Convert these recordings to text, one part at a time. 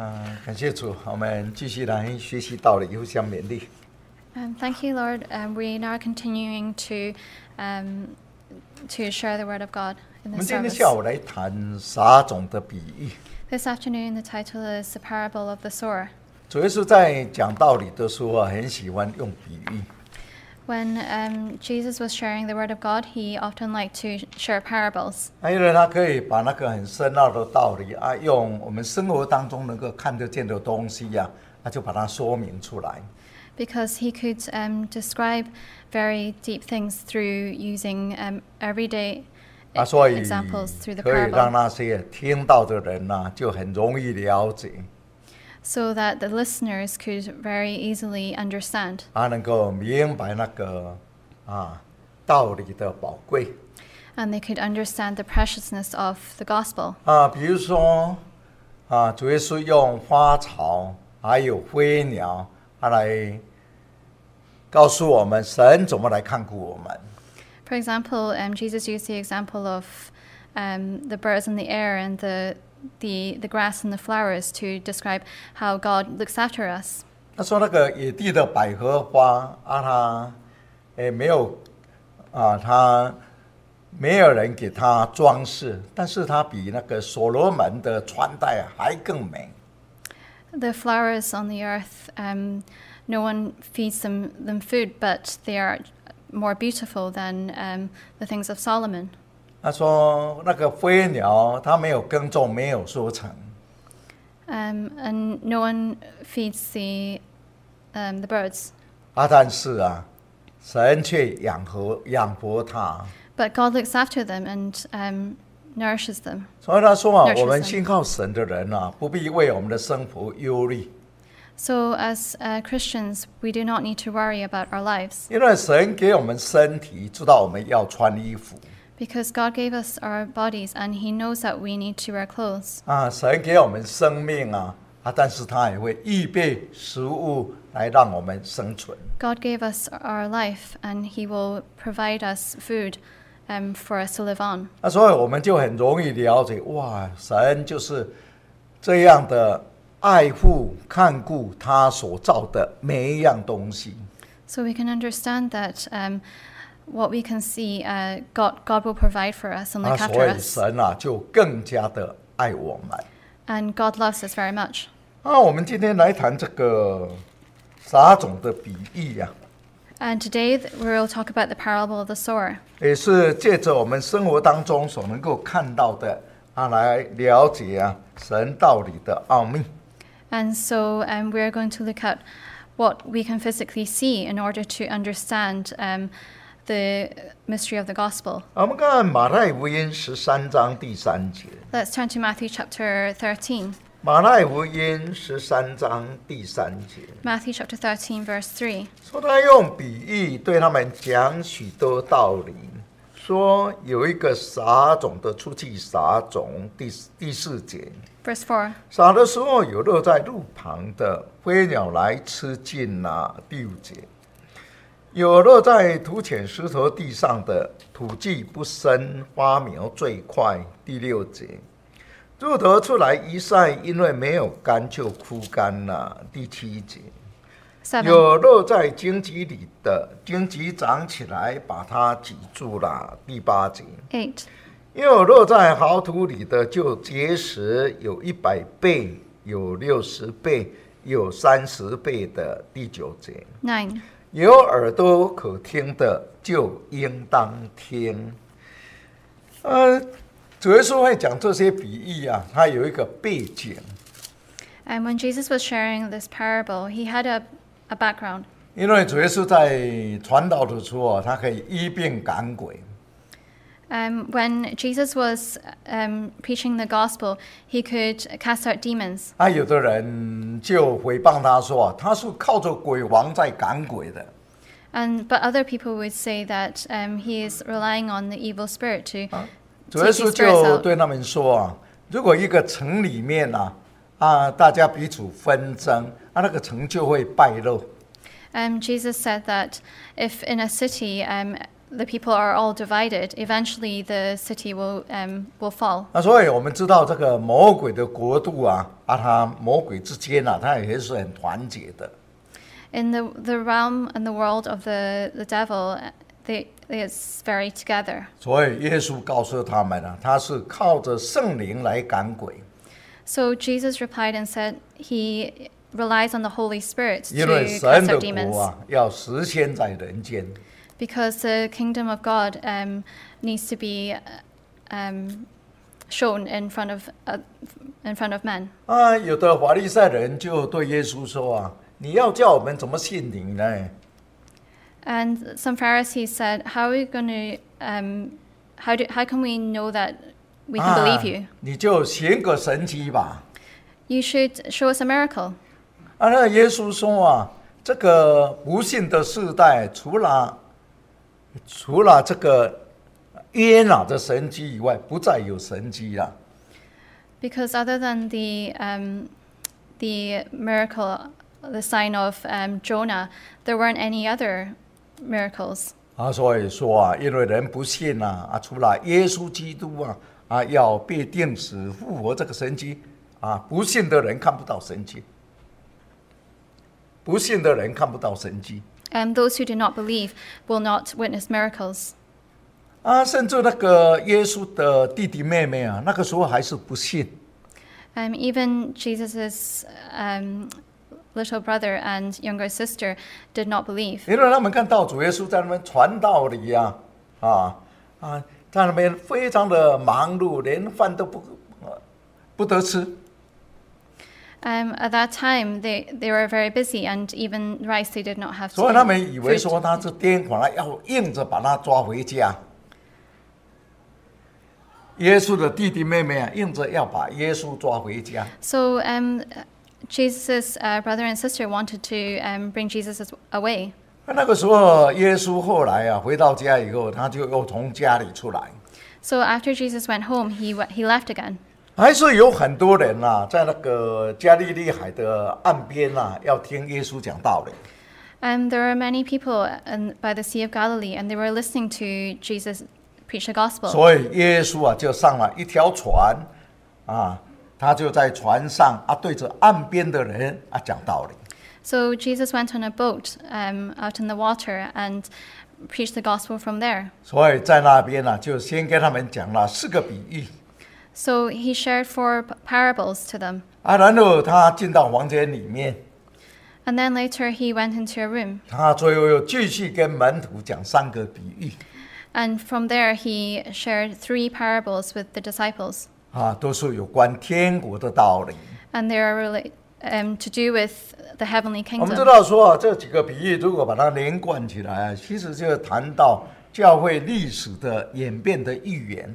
感谢主，我们继续来学习道理，互相勉励。 Thank you, Lord. We are now continuing to share the Word of God 我 in 们 this 今天 service. 下午来谈撒种的比喻。 This afternoon, the title is The Parable of the Sower. 主耶稣在讲道理的时候很喜欢用比喻。 When Jesus was sharing the Word of God, he often liked to share parables 因为他可以把那个很深奥的道理用我们生活当中能够看得见的东西他就把它说明出来。 because he could describe very deep things through using everyday 所以 examples through the 可以让 parable, 那些听到的人就很容易了解， so that the listeners could very easily understand 能够明白那个道理的宝贵。 and they could understand the preciousness of the gospel. 比如说主耶稣用花草还有飞鸟来告诉我们神怎么来看顾我们。 For example, Jesus used the example of the birds in the air and the grass and the flowers to describe how God looks after us. 他说那个野地的百合花它没有它没有人给它装饰，但是它比那个所罗门的穿戴还更美。 The flowers on the earth, no one feeds them food, but they are more beautiful than the things of Solomon. 他说那个飞鸟它没有耕种，没有收成， And no one feeds the birds, 但是神却养活它。 but God looks after them and nourishes them. 所以他说 Nurture 我们 them. 信靠神的人不必为我们的生活忧虑， So as Christians, we do not need to worry about our lives 因为神给我们身体，知道我们要穿衣服 because God gave us our bodies and He knows that we need to wear clothes. 神给我们生命但是他也会预备食物来让我们生存。 God gave us our life and He will provide us food for us to live on. 所以我们就很容易了解，神就是这样的爱护看顾他所造的每一样东西。 So we can understand that what we can see, God will provide for us and look 所 after 以 us. 神就更加的爱我们。 And God loves us very much. 我们今天来谈这个撒种的比喻 And today we'll talk about the parable of the sower. 也是借着我们生活当中所能够看到的来了解神道理的奥秘。 And so we're going to look at what we can physically see in order to understand the mystery of the gospel. 我们看马太福音13章第3节。 Let's turn to Matthew chapter 13. 马太福音13章第3节 Matthew chapter 13, verse 3. 说他用比喻对他们讲许多道理，说有一个撒种的出去撒种，第4节。 Verse 4. 撒的时候有落在路旁的，飞鸟来吃尽了，第5节。有落在土浅石头地上的，土质不深，花苗最快，第6节。入头出来一晒，因为没有干就枯干了，第7节。 7. 有落在荆棘里的，荆棘长起来把它挤住了，第8节。 8. 又落在好土里的，就结实，有100倍，有60倍，有30倍的，第9节。 9. 有耳朵可听的，就应当听。主耶稣会讲这些比喻它有一个背景， And when Jesus was sharing this parable, he had a background. 因为主耶稣在传道的时候他可以医病赶鬼。 When Jesus was preaching the gospel, he could cast out demons. 有的人就诽谤他说他是靠着鬼王在赶鬼的。 But other people would say that he is relying on the evil spirit to 主耶 take 稣 these spirits 就 out. 对他们说如果一个城里面大家彼此纷争那个城就会败落。 Jesus said that if in a city the people are all divided, eventually the city will fall. 那所以我们知道这个魔鬼的国度啊，它魔鬼之间啊，它也是很团结的。 In the realm and the world of the devil, it's very together. 所以耶稣告诉他们啊，他是靠着圣灵来赶鬼。 So Jesus replied and said he relies on the Holy Spirit 因为 to 神 cast 的 out 国 demons. 啊，要实现在人间。 Because the kingdom of God needs to be shown in front of men. 啊，有的法利赛人就对耶稣说啊，你要叫我们怎么信你呢？ And some Pharisees said, "How are we going to? How can we know that we can believe you? 你就行个神迹吧。 You should show us a miracle." 啊，那耶稣说啊，这个不信的世代，除了这个约拿的神迹以外，不再有神迹了。 Because other than the miracle, the sign of Jonah, there weren't any other miracles. 啊，所以说啊，因为人不信啊，除了耶稣基督啊，要被钉死复活这个神迹啊，不信的人看不到神迹，不信的人看不到神迹。 And those who do not believe will not witness miracles. 啊，甚至那个耶稣的弟弟妹妹啊，那个时候还是不信。 Even Jesus's little brother and younger sister did not believe. 因为他们看到主耶稣在那边传道理啊，在那边非常的忙碌，连饭都不得吃。 At that time, they were very busy, and even rice they did not have. 所以他们以为 food 说 to 他是癫狂了，要硬着把他抓回家。耶稣的弟弟妹妹啊，硬着要把耶稣抓回家。 So Jesus' brother and sister wanted to bring Jesus away. 那个时候，耶稣后来啊回到家以后，他就又从家里出来。 So after Jesus went home, he left again. 还是有很多人啊，在那个加利利海的岸边啊，要听耶稣讲道理。 There are many people by the Sea of Galilee, and they were listening to Jesus preach the gospel. 所以耶稣啊，就上了一条船啊，他就在船上啊，对着岸边的人啊讲道理。 So Jesus went on a boat out in the water and preached the gospel from there. 所以在那边呢、就先跟他们讲了4个比喻 So he shared 4 parables to them. 啊，然后他进到房间里面， And then later he went into a room. 他最后又继续跟门徒讲3个比喻 And from there he shared 3 parables with the disciples. 啊，都是有关天国的道理。 And they are to do with the heavenly 我们知 kingdom. 道说啊，这几个比喻如果把它连贯起来啊，其实就谈到教会历史的演变的预言。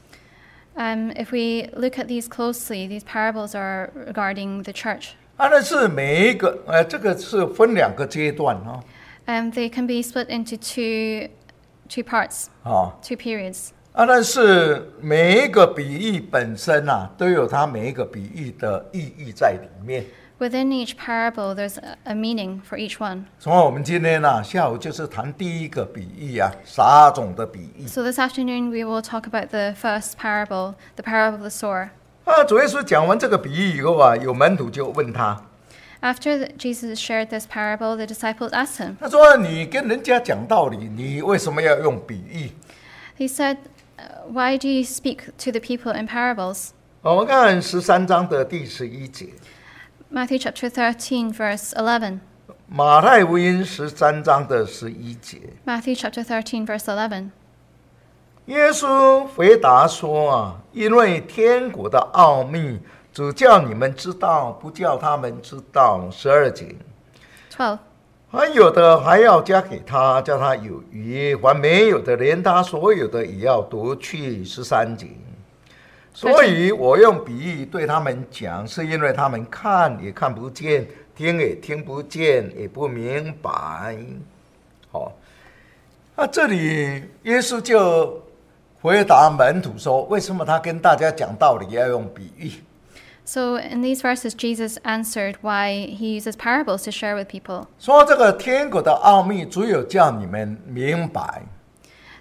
If we look at these closely, these parables are regarding the church. 啊，那是每一个这个是分2个阶段哦。 They can be split into two parts, 啊， 2 periods. 啊，但是每一个比喻本身啊，都有它每一个比喻的意义在里面。 Within each parable, there's a meaning for each one. 所以我们今天呢、下午就是谈第一个比喻啊，撒种的比喻。 So this afternoon we will talk about the first parable, the parable of the sower. 啊，主耶稣讲完这个比喻以后啊，有门徒就问他， After Jesus shared this parable, the disciples asked him. 他说：“你跟人家讲道理，你为什么要用比喻？” He said, "Why do you speak to the people in parables?" 我们看13章的第11节， Matthew chapter 13, verse 11. 马太福音13章的11节， Matthew chapter 13, verse 11. 耶稣回答说：“啊，因为天国的奥秘，只叫你们知道，不叫他们知道。”12节， 12. 还有的还要加给他，叫他有余；还没有的，连他所有的也要夺去。13节。所以我用比喻对他们讲，是因为他们看也看不见，听也听不见，也不明白。好，那这里耶稣就回答门徒说：“为什么他跟大家讲道理要用比喻？” So in these verses, Jesus answered why he uses parables to share with people. 说这个天国的奥秘，只有叫你们明白。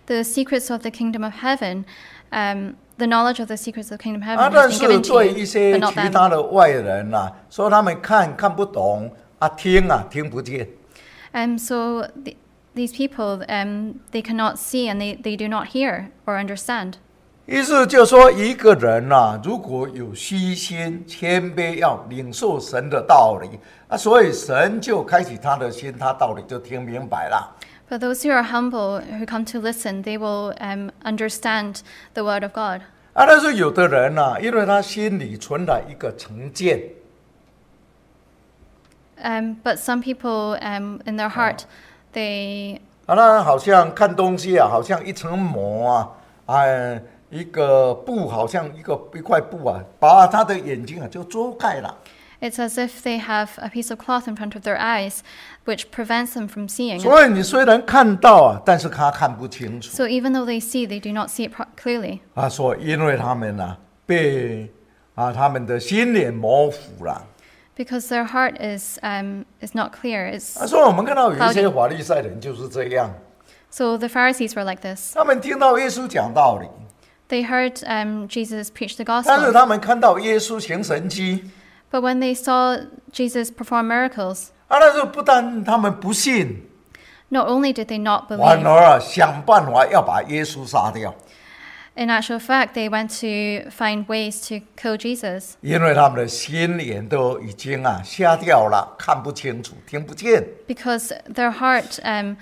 The secrets of the kingdom of heaven, the knowledge of the secrets of the kingdom of heaven 但 has been 是 given to 对一 you, 些 but not 其 them. 他的外人说他们看不懂听不见。 So these people, they cannot see and they do not hear or understand. 意思就是说，一个人如果有虚心谦卑，要领受神的道理所以神就开启他的心，他道理就听明白了。 But those who are humble, who come to listen, they will understand the word of God. 但是有的人因为他心里存了一个成见。 But some people, in their heart, they 他好像看东西好像一层膜一个布，好像一块布把他的眼睛就遮盖了。 it's as if they have a piece of cloth in front of their eyes, which prevents them from seeing. 所以你虽然看到但是他看不清楚。 So even though they see, they do not see it clearly. 说因为他们被他们的心眼模糊了。 Because their heart is not clear. 所以我们看到有一些法利赛人就是这样。 So the Pharisees were like this. 他们听到耶稣讲道理， They heard Jesus preach the 但是 gospel. 他们看到耶稣行神迹， But when they saw Jesus perform miracles, 但是不但他们不信， not only did they not 反 believe, 而想办法要把耶稣杀掉， in actual fact, they went to find ways to kill Jesus 因为他们的心眼都已经瞎掉了，看不清楚，听不见。 because their heart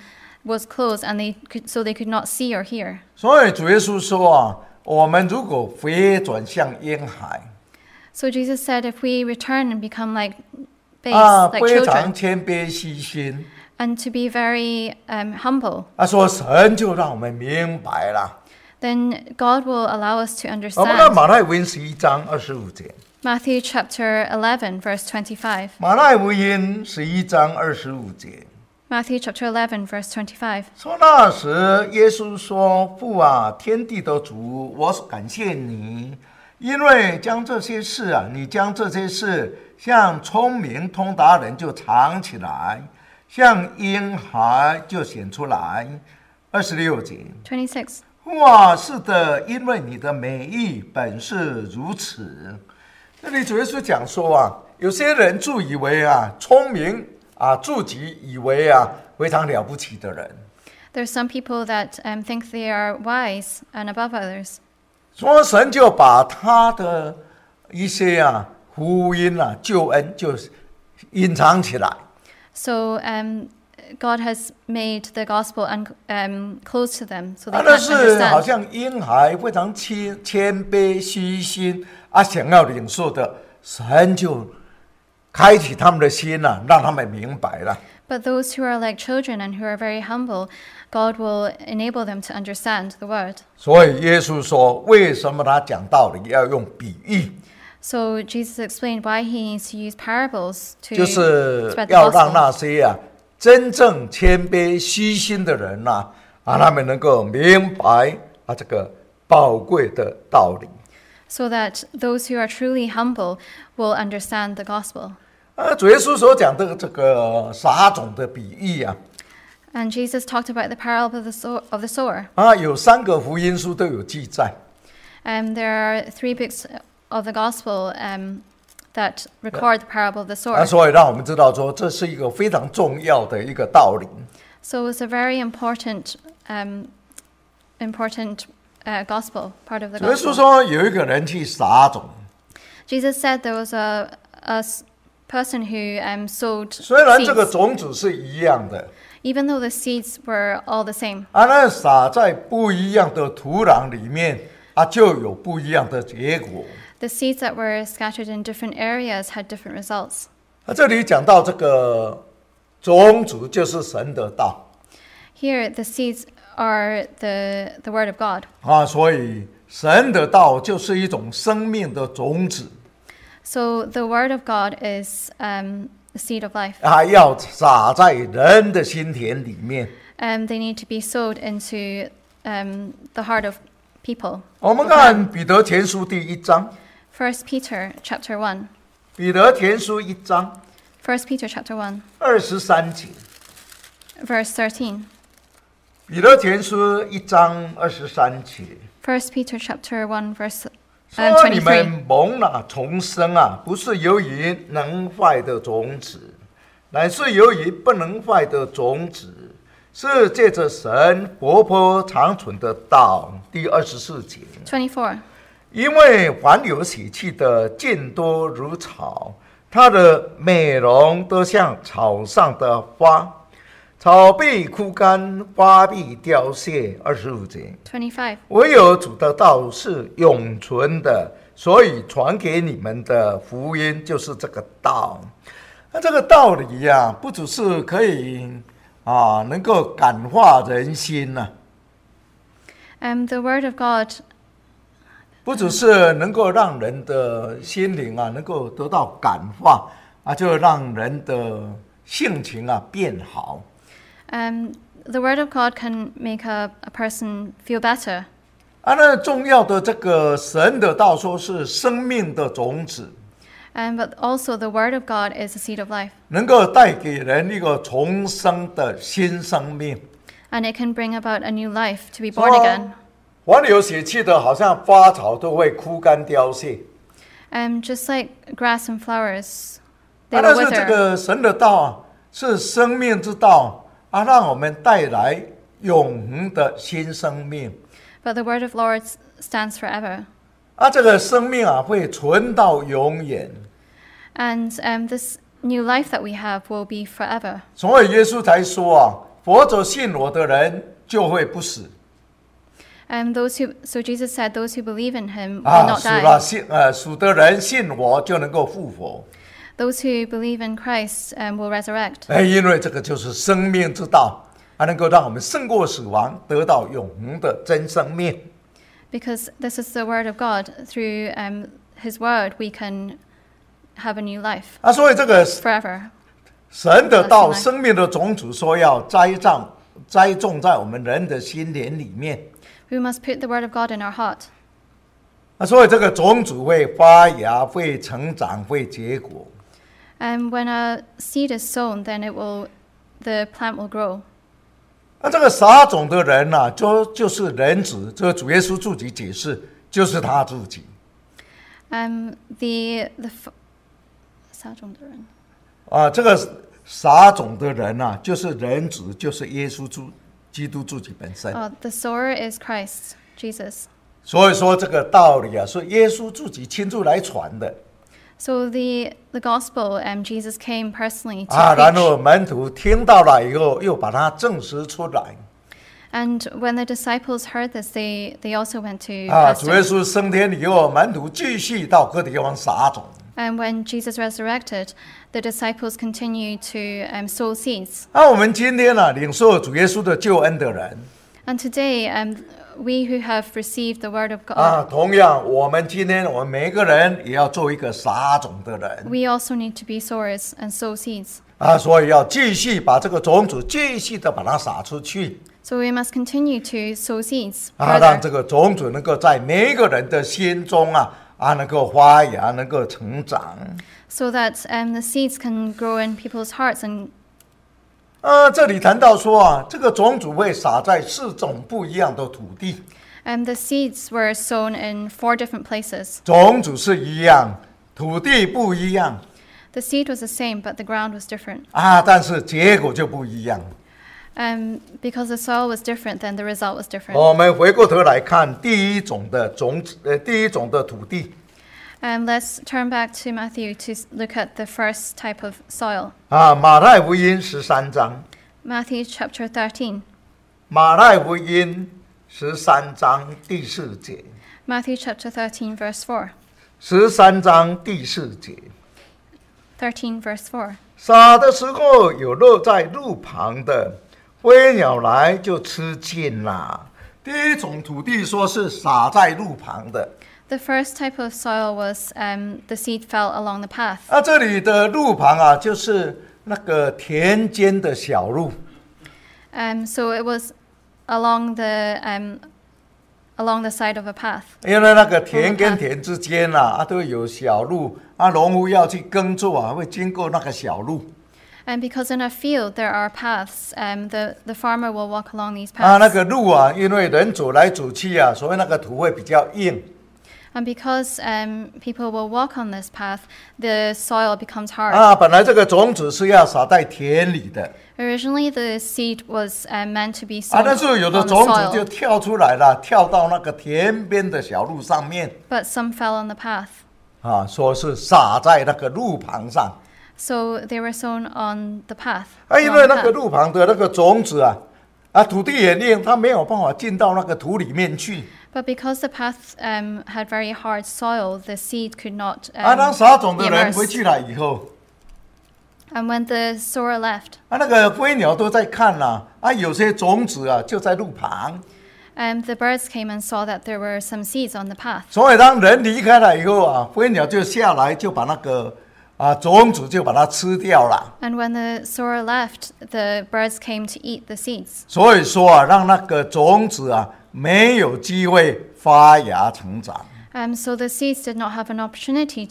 was closed and so they could not see or hear. 所以主耶稣说我们如果回转向婴孩， So Jesus said, if we return and become like babes, like 非常 children, 谦卑虚心 and to be very humble, 说神就让我们明白了。 then God will allow us to 我们看 understand. 马太福音11章25节。 Matthew chapter 11, verse 25. 马太福音11章25节 Matthew chapter 11, verse 25. 说，那时耶稣说：“父天地的主，我感谢你，因为将这些事你将这些事像聪明通达人就藏起来，像婴孩就显出来。”26节。 26. 是的，因为你的美意本是如此。这里主耶稣讲说有些人自以为聪明自己以为非常了不起的人， There's some people that think they are wise and above others. 说神就把他的一些福音救恩就隐藏起来。 So God has made the gospel closed to them, so they 但 can't 是好 understand. 像婴孩非常谦卑虚心想要领受的，神就开启他们的心让他们明白了。 But those who are like children and who are very humble, God will enable them to understand the word. 所以耶稣说，为什么他讲道理要用比喻， So Jesus explained why he needs to use parables to 就是 spread the 要让 gospel. 那些真正谦卑虚心的人他们能够明白这个宝贵的道理。 So that those who are truly humble will understand the gospel. 主耶稣所讲的这个撒种的比喻 And Jesus talked about the parable of the sower. 有3个福音书都有记载。 There are 3 books of the gospel that record the parable of the sower. 所以让我们知道说，这是一个非常重要的一个道理。 So it's a very important gospel, part of the 主耶稣 gospel. 说，有一个人去撒种， Jesus said there was a person who sowed 虽然这个 seeds. 种子是一样的， Even though the seeds were all the same, 那撒在不一样的土壤里面就有不一样的结果。 the seeds that were scattered in different areas had different results. 这里讲到这个种子就是神的道 Here, the seeds are the word of God. 所以神的道就是一种生命的种子 So the word of God is the seed of life. 要撒在人的心田里面。 They need to be sowed into the heart of people. 我们看彼得前书第1章， 1 Peter chapter 1. 彼得前书1章 1 Peter chapter 1, 23节。 verse 13. 彼得前书1章23节。 1 Peter chapter 1 verse 说你 23. 们蒙了重生啊，不是由于能坏的种子，乃是由于不能坏的种子，是借着神活泼长存的道。第24节。 24. 因为凡有血气的，尽多如草，它的美容都像草上的花，草必枯干，花必凋谢。25节。 25. 唯有主的道是永存的，所以传给你们的福音就是这个道。那这个道理呀，不只是可以能够感化人心呐、 The word of God 不只是能够让人的心灵能够得到感化就让人的性情变好。 the word of God can make a person feel better. 那重要的这个神的道说是生命的种子， But also the word of God is the seed of life. 能够带给人一个重生的新生命。 And it can bring about a new life to be born again. 凡有血气的，好像花草都会枯干凋谢。 Just like grass and flowers, they 但 will 是这 wither. 个神的道是生命之道让我们带来永恒的新生命。 But the word of Lord stands forever. 这个生命会存到永远。 And this new life that we have will be forever. 所以耶稣才说佛者信我的人就会不死。 So Jesus said, those who believe in him will not 属的人信我就能够复活。 Those who believe in Christ will resurrect. 因为这个就是生命之道能够让我们胜过死亡，得到永恒的真生命。 Because this is the word of God. Through his word, we can have a new life 所以这个 forever. 神的道，生命的种子，说要栽种在我们人的心灵里面。 We must put the word of God in our heart. 所以这个种子会发芽，会成长，会结果。 When a seed is sown, then the plant will grow. 这个撒种的人就是人子，这个主耶稣自己解释，就是他自己。 撒种的人。 这个撒种的人就是人子，就是耶稣基督自己本身。 The sower is Christ, Jesus. 所以说这个道理是耶稣自己亲自来传的。 So the gospel, Jesus came personally to 然后 preach. 门徒听到了以后，又把它证实出来。 And when the disciples heard this, they also went to pastor. 主耶稣升天以后，门徒继续到各地方撒种。 And when Jesus resurrected, the disciples continued to sow seeds. 我们今天领受主耶稣的救恩的人， And today, we who have received the word of God, 同样，我们今天我们每一个人也要做一个撒种的人。 we also need to be sowers and sow seeds. 所以要继续把这个种子继续的把它撒出去。 So we must continue to sow seeds 让这 further, 个种子能够在每一个人的心中能够发芽，能够成长。 so that the seeds can grow in people's hearts. And 这里谈到说这个种子会撒在4种不一样的土地。 the seeds were sown in 4 different places. 种子是一样，土地不一样。 The seed was the same, but the ground was different. 但是结果就不一样。 Because the soil was different, then the result was different. 我们回过头来看第一种的种子，第一种的土地。 Let's turn back to Matthew to look at the first type of soil. 马太福音13章。 Matthew chapter 13. 马太福音13章第4节。 Matthew chapter 13, verse 4. 13章第4节。 13, verse 4. 撒的时候，有落在路旁的，飞鸟来就吃尽了。第一种土地说是撒在路旁的。 The first type of soil was the seed fell along the path. 这里的路旁就是那个田间的小路。 So it was along the side of a path. 因为那个田跟田之间都有小路，农夫要去耕作会经过那个小路。 And because in a field there are paths, the farmer will walk along these 那 paths. 个路啊，因为人走来走去啊，所以那个土会比较硬。 And because people will walk on this path, the soil becomes hard. 本来这个种子是要撒在田里的。 Originally, the seed was meant to be sown 但是有的 on the 种子就 soil, 跳出来了，跳到那个田边的小路上面。 but some fell on the path. 说是撒在那个路旁上。 So they were sown on the path. 因 along 为 the 那个 path. 路旁的那个种子啊，土地很硬，它没有办法进到那个土里面去。 But because the path had very hard soil, the seed could not 当撒种 be 的人回 immersed. 去了以后， And when the sower left, 那个飞鸟都在看有些种子就在路旁。 the birds came and saw that there were some seeds on the path. 所以当人离开了以后飞鸟就下来，就把那个种子就把它吃掉了。 And when the sower left, the birds came to eat the seeds. 所以说让那个种子没有机会发芽成长。 So the seeds did not have an opportunity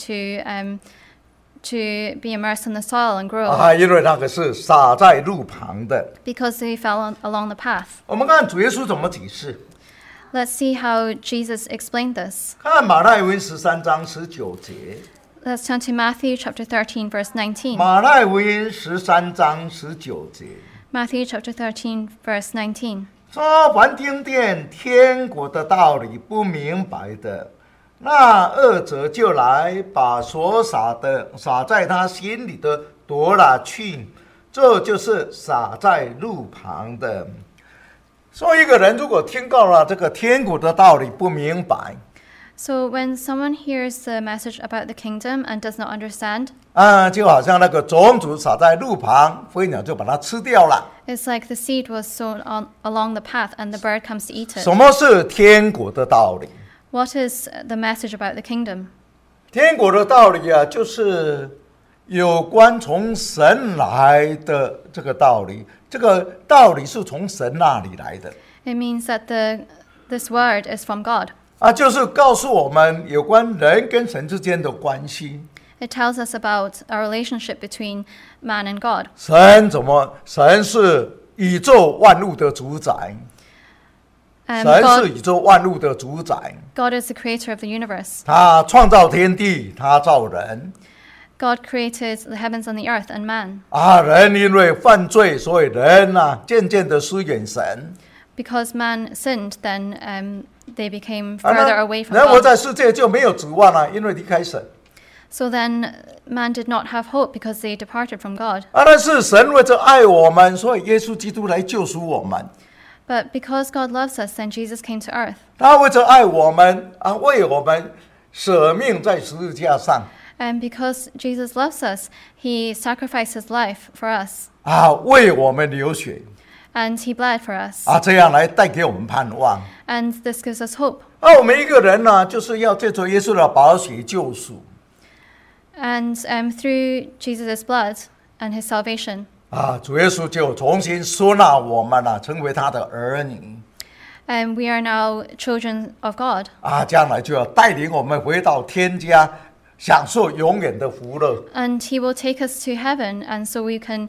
to be immersed in the soil and grow 因为那个是撒在路旁的。 because they fell along the path. 我们看主耶稣怎么解释。 Let's see how Jesus explained this. 看马太福音13章19节。 Let's turn to Matthew chapter 13, verse 19. 马太福音13章19节 Matthew chapter 13, verse 19. 说：凡听见天国的道理不明白的，那恶者就来把所撒在他心里的夺了去，这就是撒在路旁的。说一个人如果听到了这个天国的道理不明白， So when someone hears the message about the kingdom and does not understand, 就好像那个种子撒在路旁，飞鸟就把它吃掉了。 it's like the seed was sown along the path and the bird comes to eat it. 什么是天国的道理？ What is the message about the kingdom? 天国的道理就是有关从神来的这个道理。这个道理是从神那里来的。 It means that this word is from God. 就是告诉我们有关人跟神之间的关系。 It tells us about a relationship between man and God. 神是宇宙万物的主宰。神是宇宙万物的主宰。 God is the creator of the universe. 他创造天地，他造人。 God created the heavens and the earth and man. 人因为犯罪，所以人渐渐的疏远神。 Because man sinned, then they became further away from 人活 God. 在世界就没有指望了，因为离开神。 So then man did not have hope because they departed from God. 但是神为着爱我们，所以耶稣基督来救赎我们。 But because God loves us, then Jesus came to earth. 他为着爱我们为我们舍命在十字架上。 And because Jesus loves us, he sacrificed his life for us. 为我们流血。 And he bled for us. 这样来带给我们盼望。 And this gives us hope. 我们一个人就是要借着耶稣的宝血救赎。 And through Jesus' blood and his salvation, 主耶稣就重新收纳我们成为他的儿女。 we are now children of God. 将来就要带领我们回到天家，享受永远的福乐。 And he will take us to heaven, and so we can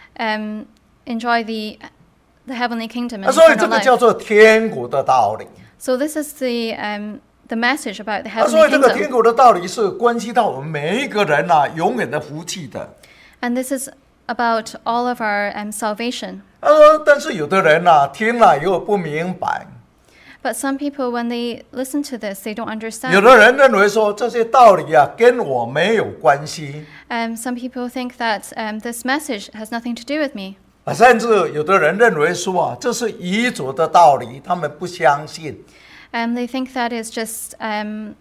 enjoy the heavenly kingdom and 所以这 eternal 个叫 life. 做天国的道理。 So this is the message about the 所 heavenly 以这个天 kingdom. 国的道理是关系到我们每一个人永远的福气的。 And this is about all of our salvation. 但是有的人听了以后不明白。 But some people, when they listen to this, they don't 有 understand. 的人认为说这些道理跟我没有关系。 Some people think that this message has nothing to do with me. 甚至有的人认为说这是愚拙的道理，他们不相信。 They think that is just an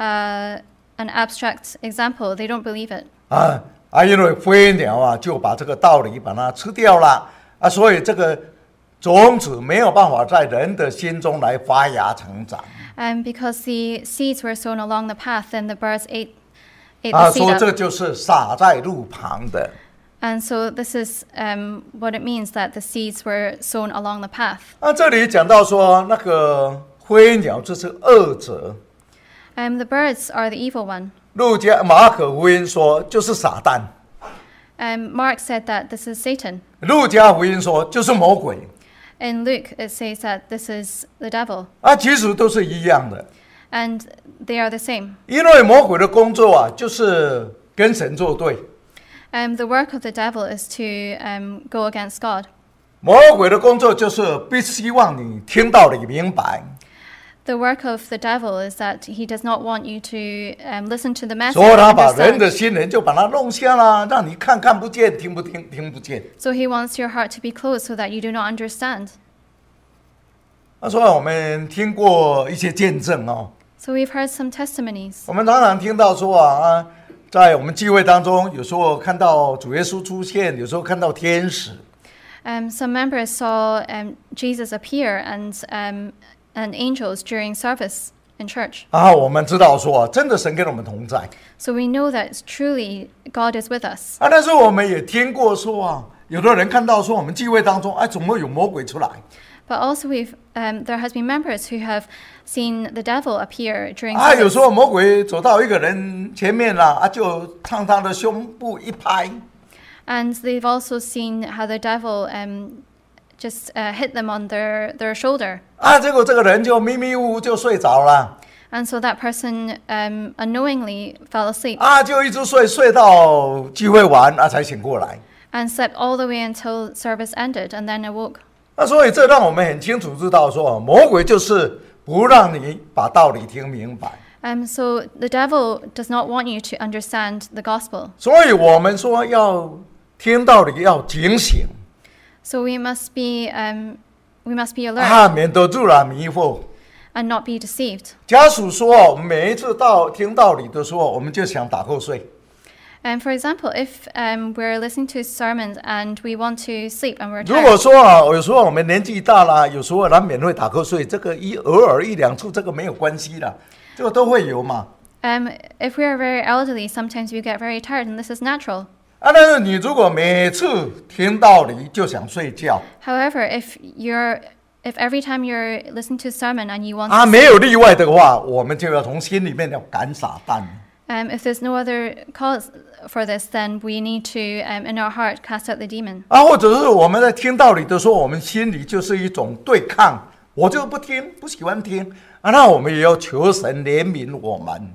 abstract example. They don't believe it. 因为飞鸟就把这个道理把它吃掉了所以这个种子没有办法在人的心中来发芽成长。 Because the seeds were sown along the path, then the birds ate the 说 seed 这 up. 就是撒在路旁的。 And so this is what it means that the seeds were sown along the path. 这里讲到说那个飞鸟就是恶者， The birds are the evil one. 马可福音说就是撒旦。 Mark said that this is Satan. 路加福音说就是魔鬼 In Luke, it says that this is the devil. 啊，其实都是一样的， And they are the same. 因为魔鬼的工作啊，就是跟神作对。 The work of the devil is to go against God. 魔鬼的工作就是不希望你听到你明白， The work of the devil is that he does not want you to listen to the message 所以 and 他把人的 understand. 心人就把它弄瞎了，让你看不见，听不见。 So he wants your heart to be closed so that you do not understand. 所以我们听过一些见证哦， So we've heard some testimonies. 我们常常听到说啊，在我们聚会当中，有时候看到主耶稣出现，有时候看到天使。 Some members saw Jesus appear and angels during service in church. 我们知道说，真的神跟我们同在。 So we know that truly God is with us. 但是我们也听过说啊，有的人看到说，我们聚会当中，怎么有魔鬼出来？ But also there has been members who have seen the devil appear during 有 service. 时候魔鬼走到一个人前面了，就唱他的胸部一拍， And they've also seen how the devil just hit them on their shoulder. 结果这个人就迷迷糊糊就睡着了， And so that person unknowingly fell asleep 就一直睡到聚会完才醒过来。 and slept all the way until service ended and then awoke. 所以这让我们很清楚知道说，魔鬼就是不让你把道理听明白。 So the devil does not want you to understand the gospel. 所以我们说要听道理，要警醒 So we must be alert 免得入了迷惑。 and not be deceived. 假使说我们每一次听道理的时候，我们就想打瞌睡。 For example, if we're listening to sermons and we want to sleep and we're 如果 tired, 说有时候我们年纪大了，有时候难免会打瞌睡，这个偶尔一两次，这个没有关系的，这个都会有嘛。 if we are very elderly, sometimes we get very tired, and this is natural. 但是你如果每次听道理就想睡觉， However, if every time you're listening to a sermon and you want to 没有例外的话，我们就要从心里面要赶撒旦。 if there's no other cause for this, then we need to, in our heart, cast out the demon. 或者是我们在听道理的时候，我们心里就是一种对抗，我就不听，不喜欢听。那我们也要求神怜悯我们。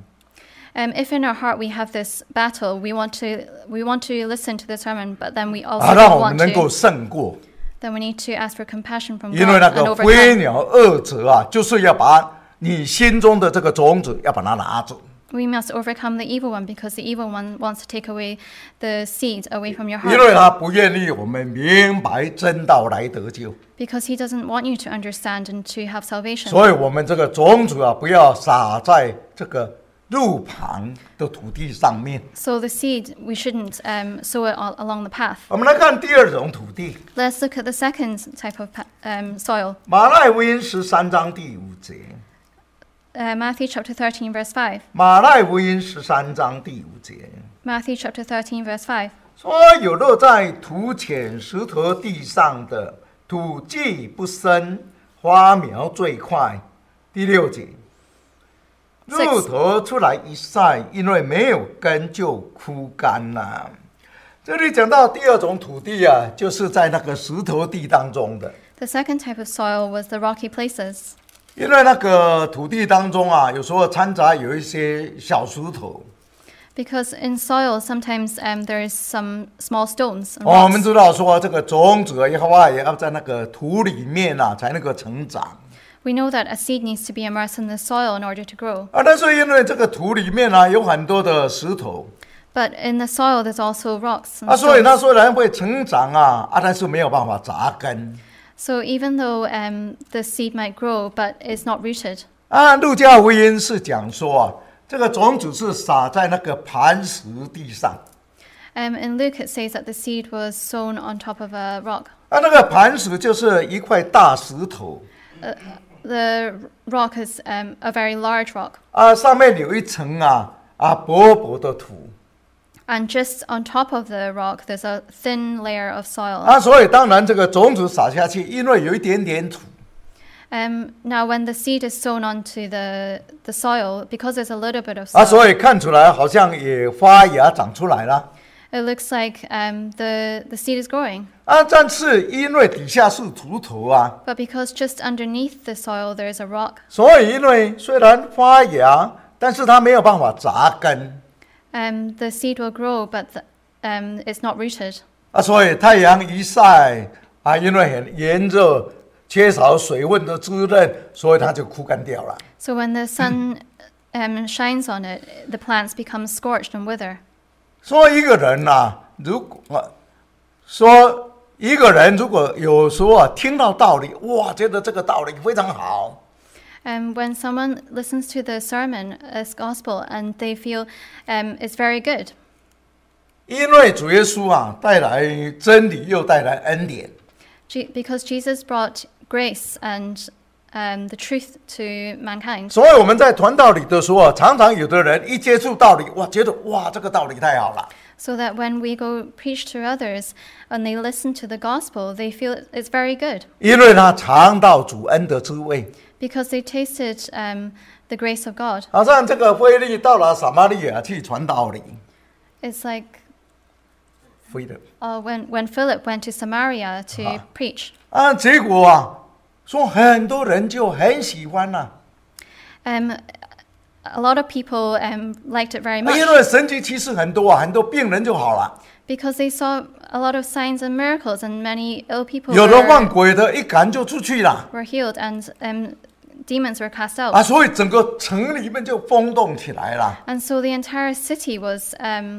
If in our heart we have this battle, we want to listen to the sermon, but then we also 让 don't 我们 want 能够 to. 胜过。 Then we need to ask for compassion from 因为 God 那 and 个飞 overcome. 鸟恶者就是要把你心中的这个种子要把它拿走。 We must overcome the evil one because the evil one wants to take away the seed away from your 因为 heart 他不愿意我们明白真道来得救， because he doesn't want you to understand and to have salvation. 所以我们这个种子不要撒在这个路旁的土地上面。 So the seed, we shouldn't sow it along the path. 我们来看第二种土地， Let's look at the second type of soil. 马太福音13章第5节。 Matthew chapter 13, verse 5. 马太福音13章第5节 Matthew chapter 13, verse 5. 说：“有落在土浅石头地上的，土既不深，花苗最快。”第6节，露头出来一晒，因为没有根就枯干了。这里讲到第二种土地就是在那个石头地当中的， The second type of soil was the rocky places. 因为那个土地当中有时候掺杂有一些小石头。 Because in soil, sometimes there is some small stones and 我们 rocks. 知道说这个种子也要在那个土里面才能够成长。 We know that a seed needs to be immersed in the soil in order to grow. 但是因为这个土里面有很多的石头 But in the soil, there's also rocks and 所以它 stones. 虽然会成长但是没有办法扎根。 So even though the seed might grow, but it's not rooted. 路加福音是讲说这个种子是撒在那个磐石地上。 In Luke, it says that the seed was sown on top of a rock. 那个磐石就是一块大石头 The rock is a very large rock. 上面有一层薄薄的土 And just on top of the rock, there's a thin layer of soil. 所以当然这个种子撒下去，因为有一点点土 Now, when the seed is sown onto the soil, because there's a little bit of soil, 所以看出来好像也发芽长出来了 It looks like the seed is growing. 但是因为底下是土土啊， But because just underneath the soil there is a rock, 所以因为虽然发芽，但是它没有办法扎根 the seed will grow, but it's not rooted. 所以太阳一晒因为很炎热，缺少水分的滋润，所以它就枯干掉了。 So when the sun shines on it, the plants become scorched and wither. 说一个人如果说一个人如果有时候听到道理，哇，觉得这个道理非常好。 When someone listens to the sermon as gospel and they feel it's very good. 因为主耶稣带来真理，又带来恩典。 Because Jesus brought grace and the truth to mankind. 所以我们在传道理的时候，常常有的人一接触道理，觉得这个道理太好了。 So that when we go preach to others and they listen to the gospel, they feel it's very good. 因为他尝到主恩的滋味。 Because they tasted the grace of God. 好像这个腓力到了撒玛利亚去传道理。 It's like Philip. when Philip went to Samaria to preach. 结果说很多人就很喜欢 A lot of people liked it very much. 因为神迹奇事很多很多病人就好了。 Because they saw a lot of signs and miracles, and many ill people 有的放鬼的，一赶就出去了。 were healed, and demons were cast out. 所以整个城里面就轰动起来了。 And so the entire city was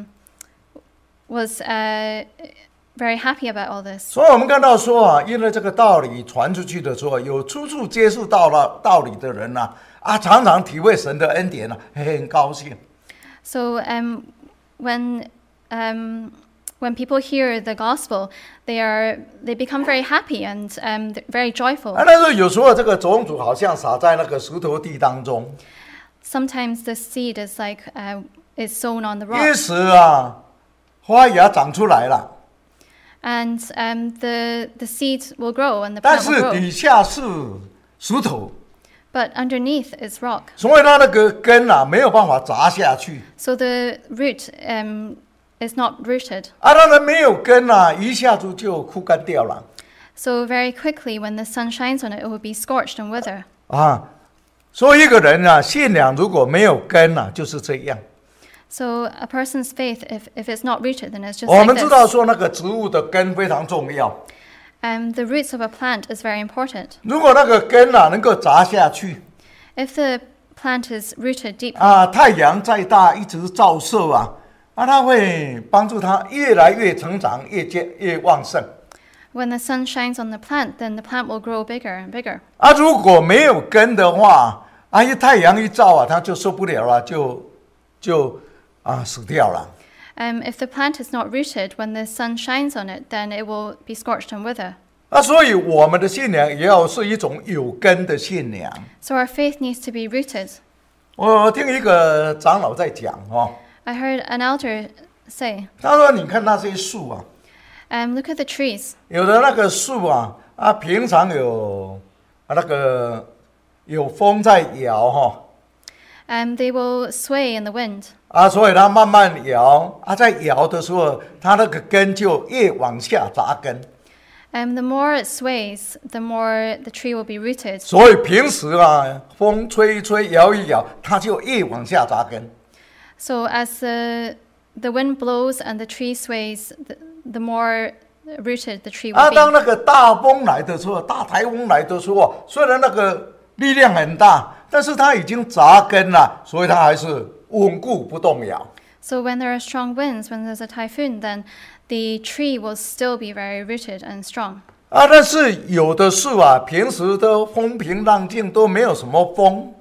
very happy about all this. 所以我们看到说因为这个道理传出去的时候，有初次接触到了道理的人常常体会神的恩典很高兴。 So when people hear the gospel, they become very happy and very joyful. 但是有时候这个种子好像撒在那个石头地当中。 Sometimes the seed is like is sown on the 于 rock. 是花芽长出来了。 And the seed will grow and the 但 plant 是 will grow. 底下是石头。 But underneath is rock. 所以它那个根没有办法扎下去。 So the root is not rooted. 当然没有根一下子就枯干掉了。 So very quickly, when the sun shines on it, it will be scorched and wither. 所以一个人信仰如果没有根就是这样。 So a person's faith, if it's not rooted, then it's just 我 like 们知道 this. 说那个植物的根非常重要。 The roots of a plant is very important. 如果那个根能够扎下去， If the plant is rooted deeply, 太阳再大一直照射它会帮助它越来越成长，越旺盛。 when the sun shines on the plant, then the plant will grow bigger and bigger. 如果没有根的话，太阳一照它就受不了了，就死掉了。 If the plant is not rooted, when the sun shines on it, then it will be scorched and wither. 所以我们的信仰也要是一种有根的信仰。 So our faith needs to be rooted. 我听一个长老在讲 I heard an elder say, 他说：“你看那些树 look at the trees. 有的那个树平常有那个有风在摇 They will sway in the wind. 所以它慢慢摇在摇的时候，它那个根就越往下扎根。 The more it sways, the more the tree will be rooted. 所以平时风吹一吹，摇一摇，它就越往下扎根。 So as the wind blows and the tree sways, the more rooted the tree will 当 be. 那个大风来的时候，大台风来的时候，虽然那个力量很大，但是它已经扎根了，所以它还是稳固不动摇。 So when there are strong winds, when there's a typhoon, then the tree will still be very rooted and strong. 但是有的树平时都风平浪静，都没有什么风。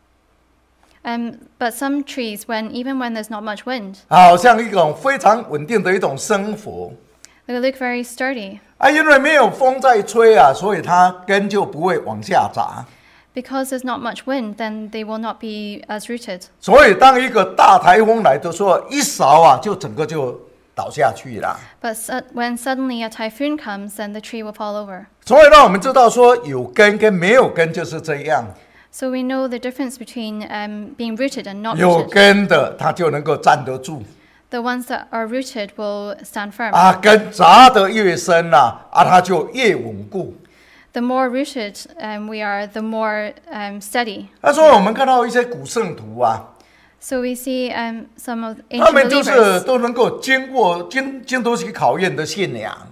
But some trees, even when there's not much wind, 好像一种非常稳定的一种生活。 they look very sturdy. 因为没有风在吹所以它根就不会往下扎。 Because there's not much wind, then they will not be as rooted. 所以当一个大台风来的时候，一扫就整个就倒下去了。 But when suddenly a typhoon comes, then the tree will fall over. 所以让我们知道说，有根跟没有根就是这样。 So we know the difference between being rooted and not 有 rooted. 根的，它就能够站得住。 The ones that are rooted will stand firm. 啊，根扎得越深啊，它就越稳固。 The more rooted we are, the more steady. 所以我们看到一些古圣徒啊， So we see some of 他 ancient 们就是 believers. 都能够经得起考验的信仰。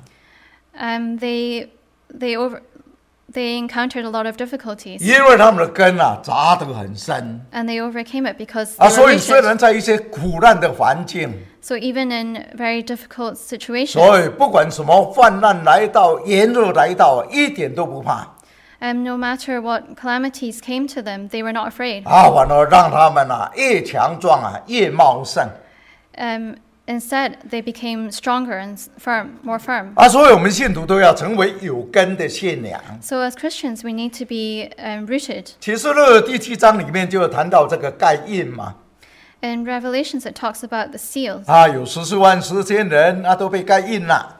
They encountered a lot of difficulties, 因为他们的根啊扎得很深 and they overcame it because 啊， they 所 were 以虽 rooted. 然在一些苦难的环境， So even in very difficult situations, 所以不管什么患难来到、炎热来到，一点都不怕 no matter what calamities came to them, they were not afraid. 啊，反而让他们啊越强壮啊越茂盛 Instead, they became stronger and more firm. 啊，所以我们信徒都要成为有根的信仰。 So as Christians, we need to be rooted. 启示录第7章里面就有谈到这个盖印嘛， In Revelations, it talks about the seals. 啊，有14万4千人啊都被盖印了，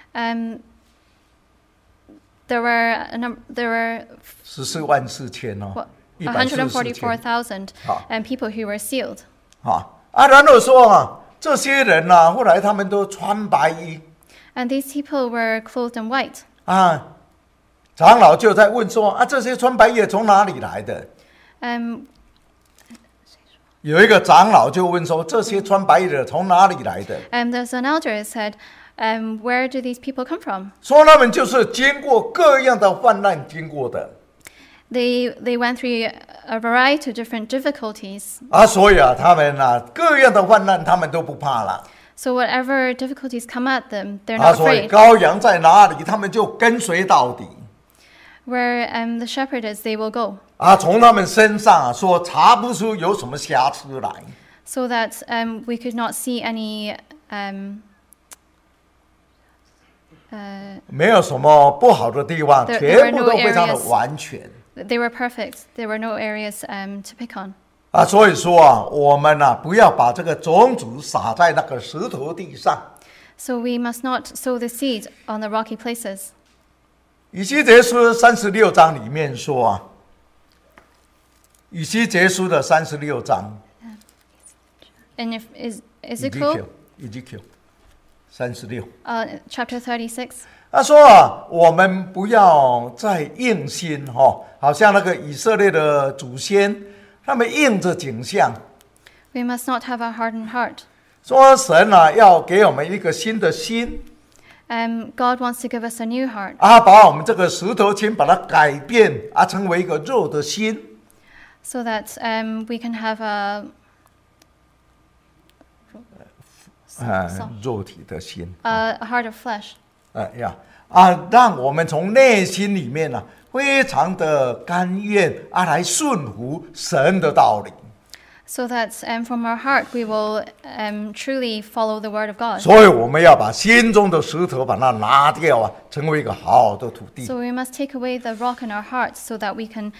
There were 14万4千哦，144千 144,000 好 people who were sealed. 啊，然后说啊，这些人啊，后来他们都穿白衣 And these people were clothed in white. 啊，长老就在问说啊，这些穿白衣的从哪里来的？ Um, 有一个长老就问说，这些穿白衣的从哪里来的？ there's an elder who said, where do these people come from? 说他们就是经过各样的患难经过的 They went through a variety of different difficulties. 啊，所以啊，他们啊各样的患难他们都不怕了 So whatever difficulties come at them, they're 啊， not 所以 afraid. 羔羊在哪里，他们就跟随到底 Where the shepherd is, they will go. 啊，从他们身上啊说查不出有什么瑕疵来 So that we could not see any 没有什么不好的地方， There 全 were 部 no 都非常的 areas 完全 they were perfect. There were no areas to pick on. 啊，所以说啊，我们啊不要把这个种子撒在那个石头地上。 So we must not sow the seed on the rocky places. 以西结书36章里面说啊，以西结书的36章 And if Ezekiel, 36， chapter 36, 他说啊，我们不要再硬心好像那个以色列的祖先，他们硬着颈项， we must not have a hardened heart. 说神啊要给我们一个新的心 God wants to give us a new heart, 啊，把我们这个石头心把它改变啊，成为一个肉的心 so that we can have a 肉体的心 a heart of flesh, 让我们从内心里面啊，非常的甘愿啊，来顺服神的道理。 so that from our heart we will truly follow the word of God. 所以我们要把心中的石头把它拿掉啊，成为一个好的土地。 So we must take away the rock in our hearts so that we can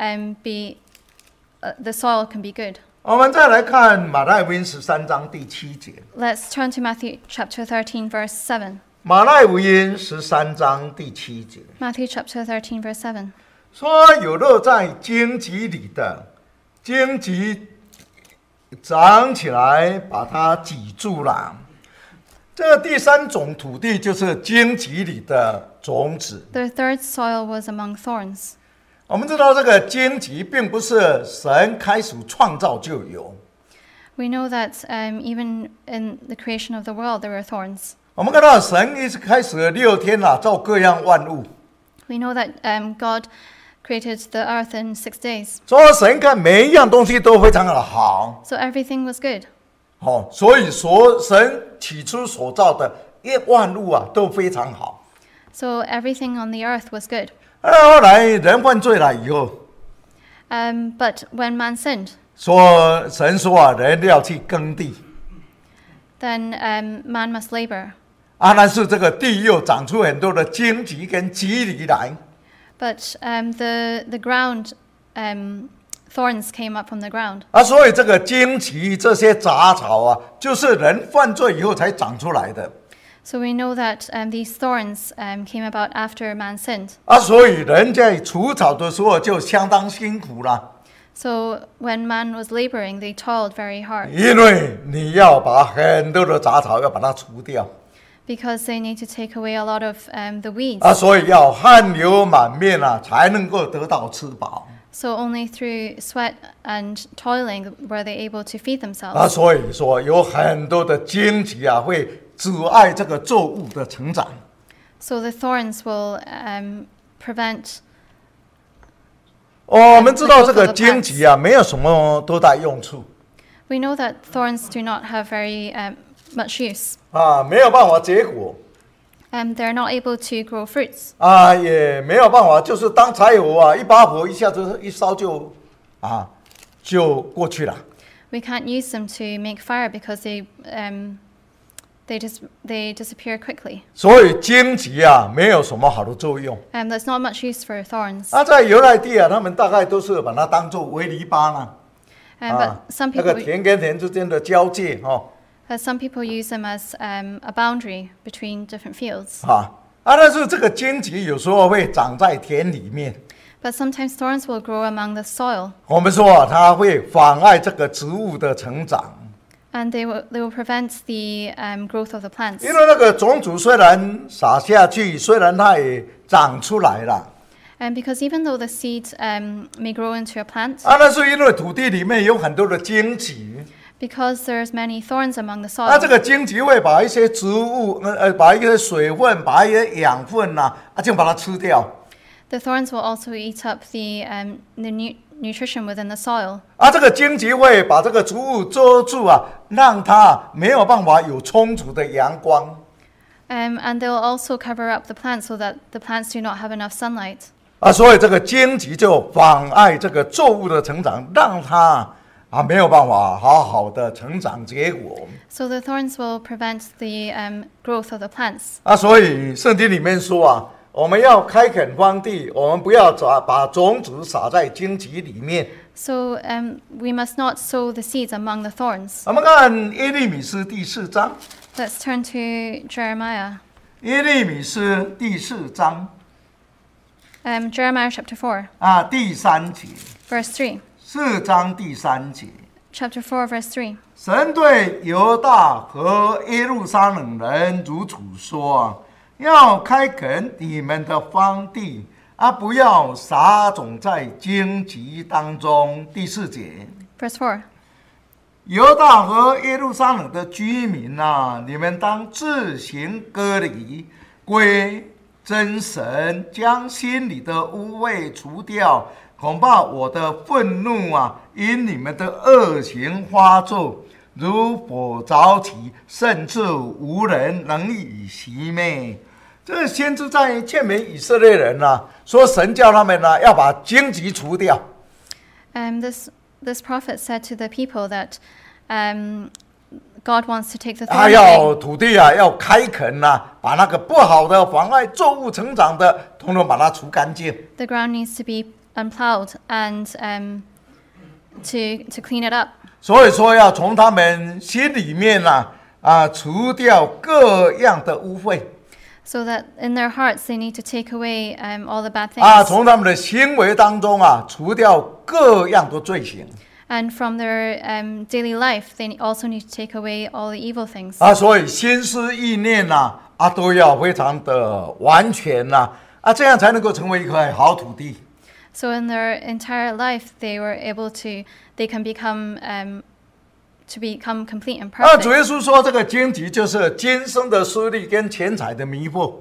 the soil can be good. 我们再来看马太福音13章第7节。 Let's turn to Matthew chapter 13, verse 7. 马太福音13章第7节 Matthew chapter 13, verse 7. 说，有落在荆棘里的，荆棘长起来，把它挤住了。这个第三种土地就是荆棘里的种子。 The third soil was among thorns. 我们知道这个荆棘并不是神开始创造就有， We know that even in the creation of the world there were thorns. 我们看到神一开始6天造各样万物， We know that God created the earth in 6 days. 说神看每一样东西都非常的好， So everything was good. 所以神起初所造的万物都非常好。 So everything on the earth was good. 后来人犯罪了以后， But when man sinned, 神说人要去耕地， then man must labor. 但是这个地又长出很多的荆棘跟棘藜来， But the ground thorns came up from the ground. 所以这个荆棘这些杂草就是人犯罪以后才长出来的。 So we know that these thorns came about after man sinned. 所以人在除草的时候就相当辛苦了。 So when man was laboring, they toiled very hard 因为你要把很多的杂草要把它除掉 because they need to take away a lot of the weeds. 所以要汗流满面才能够得到吃饱 So only through sweat and toiling were they able to feed themselves. 所以说有很多的荆棘会阻碍这个作物的成长 So the thorns will prevent. 我们知道这个荆棘没有什么多大用处 We know that thorns do not have very much use. 没有办法结果 They're not able to grow fruits. 也没有办法，就是当柴火一把火一下子一烧就过去了。 We can't use them to make fire because they disappear quickly. 所以荆棘没有什么好的作用。 There's not much use for thorns. 在犹太地他们大概都是把它当作围篱笆啦。 But some 那 people 个田跟田之间的交界 some people use them as a boundary between different fields. 但是这个荆棘有时候会长在田里面。 But sometimes thorns will grow among the soil. 我们说它会妨碍这个植物的成长。 And they will prevent the growth of the plants. 因为那个种子虽然撒下去，虽然它也长出来了。 And because even though the seed may grow into a plant, 那是因为土地里面有很多的荆棘。 because there's many thorns among the soil. 这个荆棘会把一些植物，把一些水分，把一些养分就把它吃掉。 The thorns will also eat up the nutrition within the soil. 这个荆棘会把这个植物遮住让它没有办法有充足的阳光。 And they'll also cover up the plants so that the plants do not have enough sunlight. 所以这个荆棘就妨碍这个作物的成长，让它没有办法好好的成长结果。 So the thorns will prevent the growth of the plants. 所以圣经里面说我们要开垦荒地，我们不要把种子撒在荆棘里面。 So we must not sow the seeds among the thorns. 我们看耶利米书第4章。 Let's turn to Jeremiah. 耶利米书第4章。 Jeremiah chapter 4. 第3节。 Verse 3. 4章第3节。 Chapter 4, verse 3. 神对犹大和耶路撒冷人如此说要开垦你们的荒地不要撒种在荆棘当中。第4节。 Verse 4. 犹大和耶路撒冷的居民你们当自行割礼，归真神，将心里的污秽除掉。恐怕我的愤怒因你们的恶行发作，如火着起，甚至无人能以熄灭。这个先知在劝勉以色列人说神叫他们要把荆棘除掉。 This prophet said to the people that God wants to take the 他 thorns 要 away. 土地要开垦把那个不好的妨碍作物成长的统统把它除干净。 The ground needs to be unplowed and to clean it up. 所以说要从他们心里面除掉各样的污秽。 So that in their hearts they need to take away all the bad things. 从他们的行为当中除掉各样的罪行。 And from their daily life, they also need to take away all the evil things. 所以心思意念都要非常的完全这样才能够成为一块好土地。 So in their entire life, they can become to become complete and 主 perfect. 耶稣说这个荆棘就是今生的私利跟钱财的迷惑。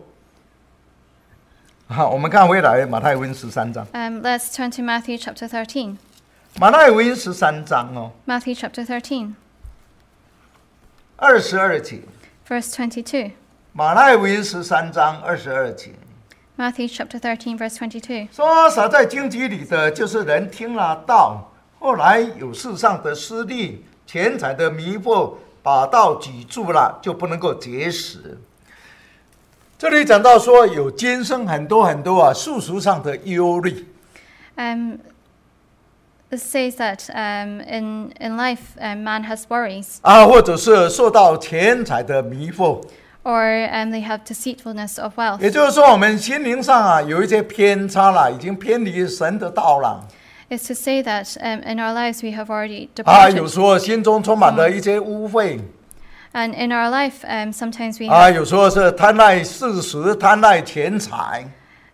我们看回来马太福音13章。 Let's turn to Matthew chapter 13. 马太福音13章 Matthew chapter 13, 22节。 verse 22. 马太福音13章22节。 Matthew chapter 13, verse 22. 说撒在荆棘里的，就是人听了道，后来有世上的私利、钱财的迷惑，把道挤住了，就不能够结实。这里讲到说，有今生很多很多世俗上的忧虑。 It says that in life, man has worries, 或者是受到钱财的迷惑， or they have deceitfulness of wealth. 也就是说，我们心灵上有一些偏差了，已经偏离神的道了。 is to say that in our lives we have already 有 departed. 时候心中充满了一些污秽， And in our life, sometimes we 有时候是贪爱事实、贪爱钱财，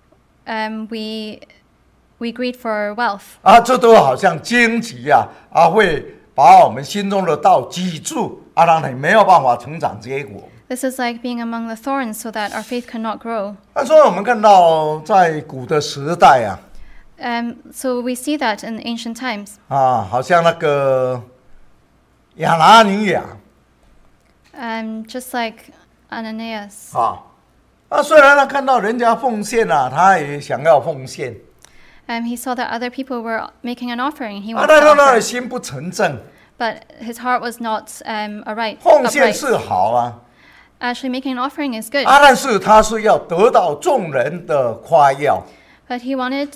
we greed for wealth. 这都好像荆棘会把我们心中的道挤住，让你没有办法成长结果。 This is like being among the thorns so that our faith cannot grow. 所以我们看到在古的时代 So we see that in ancient times. 好像那个亚拿尼亚 Just like Ananias. 虽然他看到人家奉献他也想要奉献。 He saw that other people were making an offering. He 但 wanted 是 to 他的 offer. 心不纯正， But his heart was not upright. 奉献是好 Actually, making an offering is good. 但是他是要得到众人的夸耀， But he wanted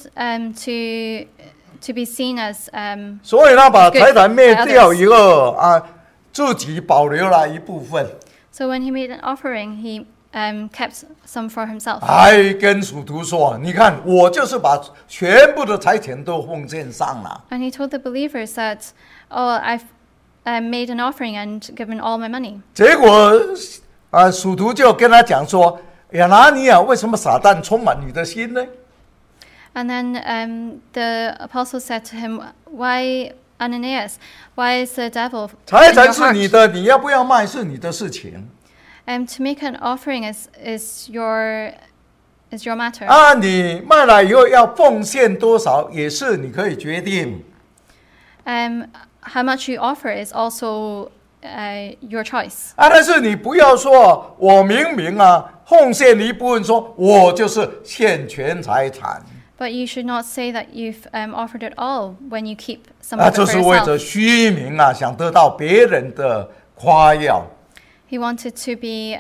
to be seen as 所以他把 good 财产灭 by 掉 others. 以后自己保留了一部分， So when he made an offering, he kept some for himself. 还跟属徒说：“你看，我就是把全部的财钱都奉献上了。 And he told the believers that, oh, I've made an offering and given all my money. ” 结果属徒就跟他讲说：“亚拿尼亚，为什么撒旦充满你的心呢？ And then the apostle said to him, why, Ananias, why is the devil 财 in your 产是你 heart? 的，你要不要卖是你的事情 To make an offering is your matter. 你卖了以后要奉献多少，也是你可以决定。 How much you offer is also your choice. 但是你不要说，我明明奉献一部分，说我就是献全财产， But you should not say that you've offered it all when you keep some of it 就 for 是为着 yourself. 虚名想得到别人的夸耀。 He wanted to be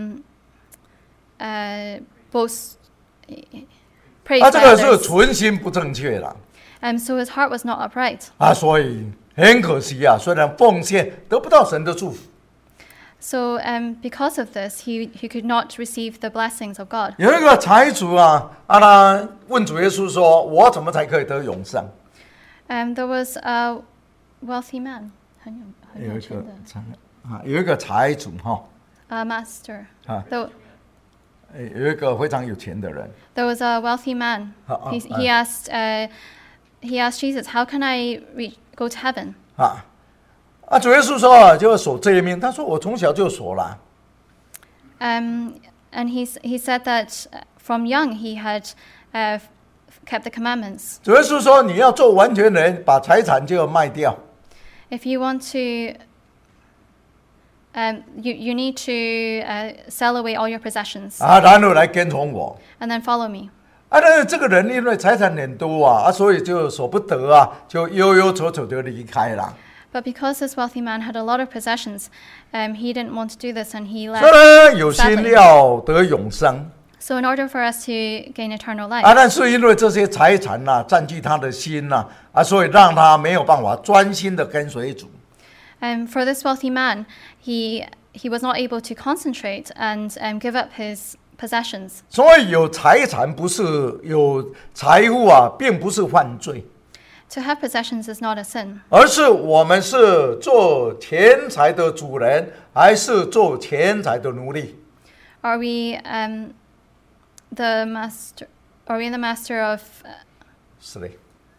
praised 这 by 个是 others. 存心不正确的 So his heart was not upright. 所以很可惜虽然奉献得不到神的祝福， So because of this, he could not receive the blessings of God. 有一个财主他问主耶稣说：“我怎么才可以得永生？” There was a wealthy man. 有一个财主 A master. 有一个非常有钱的人 There was a wealthy man. He asked Jesus, "How can I go to heaven?" 主耶稣说就守这一命，他说我从小就守了。 And he said that from young he had kept the commandments. 主耶稣说你要做完全人，把财产就要卖掉。 If you want to, you need to sell away all your possessions 然后来跟从我。 and then follow me. 但是这个人因为财产很多所以就舍不得就忧忧愁愁的离开了。 But because this wealthy man had a lot of possessions, he didn't want to do this and he 所以 left. 呢，有心要得永生 So in order for us to gain eternal life, 但是因为这些财产占据他的心所以让他没有办法专心的跟随主。 for this wealthy man, he was not able to concentrate and give up his possessions. 所以有财产不是有财富并不是犯罪， To have possessions is not a sin, 而是我们是做钱财的主人，还是做钱财的奴隶？ Are we the master? Are we the master of? 是的，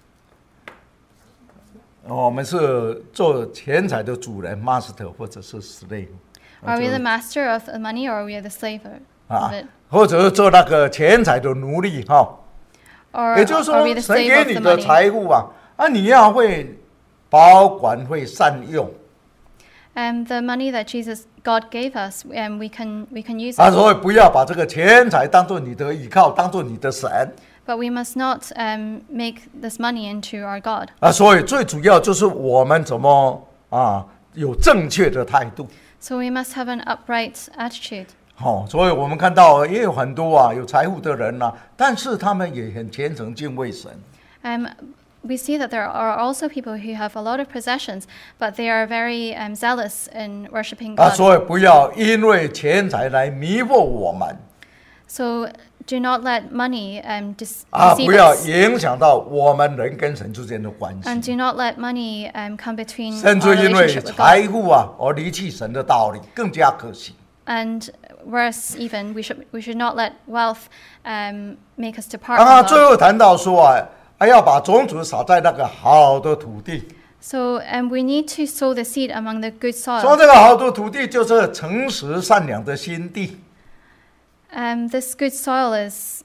我们是做钱财的主人 ，master 或者是 slave， Are we the master of the money, or are we the slave of it? 或者是做那个钱财的奴隶 Or 也就是 are we 说， the 神 slave 给 of 你 the 的 money? 财富你要会保管，会善用。 The money that God gave us, we can use it. 所以不要把这个钱财当做你的依靠，当做你的神。 But we must not make this money into our God. 所以最主要就是我们怎么有正确的态度。 So we must have an upright attitude. 所以我们看到也有很多有财富的人但是他们也很虔诚敬畏神。 We see that there are also people who have a lot of possessions, but they are very zealous in worshiping God. 所以不要因为钱财来迷惑我们。 So do not let money 不 deceive 要 us. 影响到我们人跟神之间的关 And 系， do not let money come between 甚 our 至因为 relationship with 财 God. 富而离弃神的道理，更加可惜。 And worse even, we should not let wealth make us depart from 最 God. 后谈到说要把种子撒在那个好的土地。 So we need to sow the seed among the good 说 soil. 这个好的土地就是诚实善良的心地。 This good soil is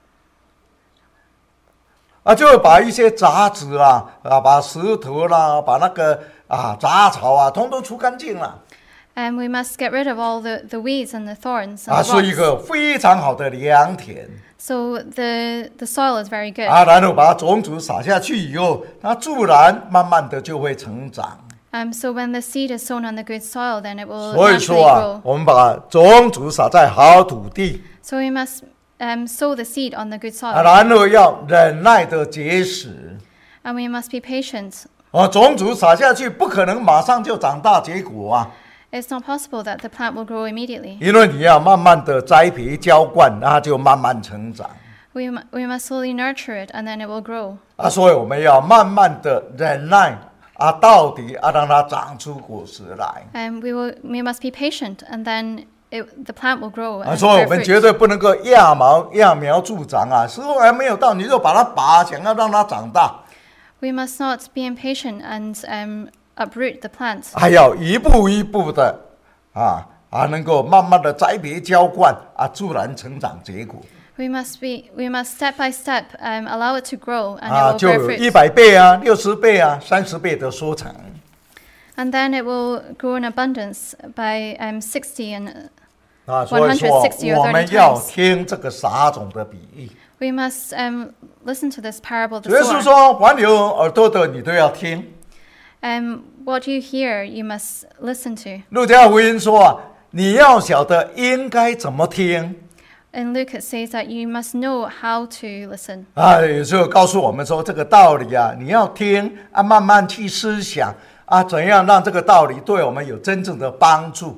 就会把一些杂质把石头啦，把那个杂草通通除干净了。 we must get rid of all the weeds and the thorns and 是一 the rocks. 个非常好的良田。 So the soil is very good. 然后把种子撒下去以后，它自然慢慢的就会成长。 So when the seed is sown on the good soil, then it will 所以 naturally 说 grow. 我们把种子撒在好土地， So we must sow the seed on the good soil. 然后要忍耐的结实。 And we must be patient. 种子撒下去不可能马上就长大结果 It's not possible that the plant will grow immediately. 因为你要慢慢的栽培浇灌，它就慢慢成长。 We must slowly nurture it, and then it will grow. 所以我们要慢慢的忍耐到底让它长出果实来。 And we must be patient, and then the plant will grow and 所以我 bear 们绝 fruit. 对不能够揠苗助长时候还没有到你就把它拔，想要让它长大， We must not be impatient and uproot the plant. 还要一步一步的能够慢慢的栽培浇灌自然成长结果。 We must step by step allow it to grow, and it will 就 bear 有 fruit. 100倍60倍30倍的收成。 And then it will grow in abundance by 60 and 所以说 160 or 我们 30 要 times. 听这个撒种的比喻。 We must listen to this parable of 主耶 the 稣 sower. 说，凡有耳朵的你都要听。 What you hear, you must listen to. 路加福音说你要晓得应该怎么听。 In Luke, it says that you must know how to listen. 有时候告诉我们说这个道理你要听慢慢去思想怎样让这个道理对我们有真正的帮助。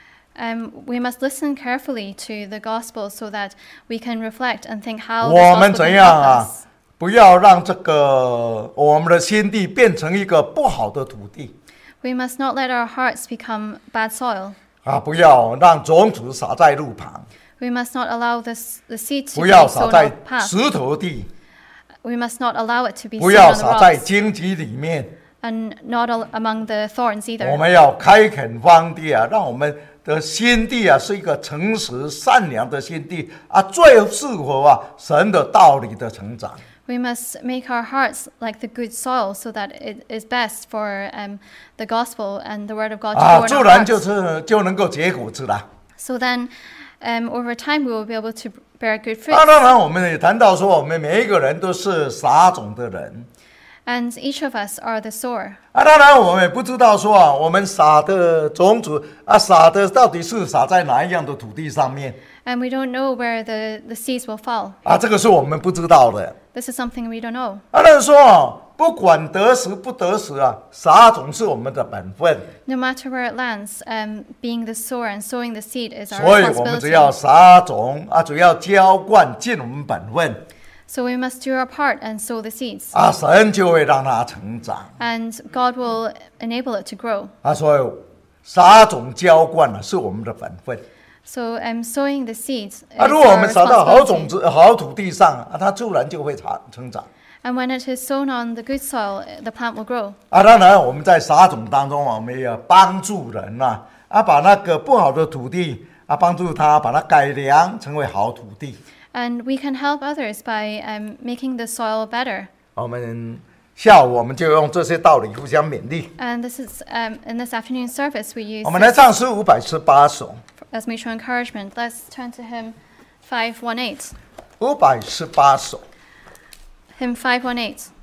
We must listen carefully to the gospel so that we can reflect and think how 我们 the 怎 gospel 样 can help us. 不要让这个我们的心地变成一个不好的土地 We must not let our hearts become bad soil. 不要让种子撒在路旁， We must not allow the seed to 不 be 要撒 sown 在 on the path. 石头地， We must not allow it to be 不 sown 要 on the 撒在 rocks 荆棘里面。 and not among the thorns 我 either. 们要开垦荒地让我们的心地是一个诚实善良的心地最适合神的道理的成长。 We must make our hearts like the good soil so that it is best for the gospel and the word of God to grow in 自 our 然 hearts. 就能够结果子了。 So then, over time, we will be able to bear good fruit. 当然，我们也谈到说，我们每一个人都是撒种的人。 And each of us are the sower. 当然，我们也不知道说我们撒的种子撒的到底是撒在哪一样的土地上面 And we don't know where the seeds will fall. 这个是我们不知道的。 This is something we don't know. 当然说不管得时不得时撒种是我们的本分， No matter where it lands, being the sower and sowing the seed is our 所以我们只要 responsibility. 撒种只要浇灌尽我们本分 So we must do our part and sow the seeds. 神就会让它成长 And God will enable it to grow. 所以撒种浇灌是我们的本分 So sowing the seeds is 如果我 our 们撒到好种 responsibility. 子、好土地上它自然就会成长 And when it is sown on the good soil, the plant will grow. 当然我们在撒种当中我们也要帮助人把那个不好的土地帮助他把它改良成为好土地。 And we can help others by making the soil better. 我们下午我们就用这些道理互相勉励。 And this is in this afternoon service we use 我们来唱诗518首， as mutual encouragement. Let's turn to hymn 518. 518首。 Hymn 518.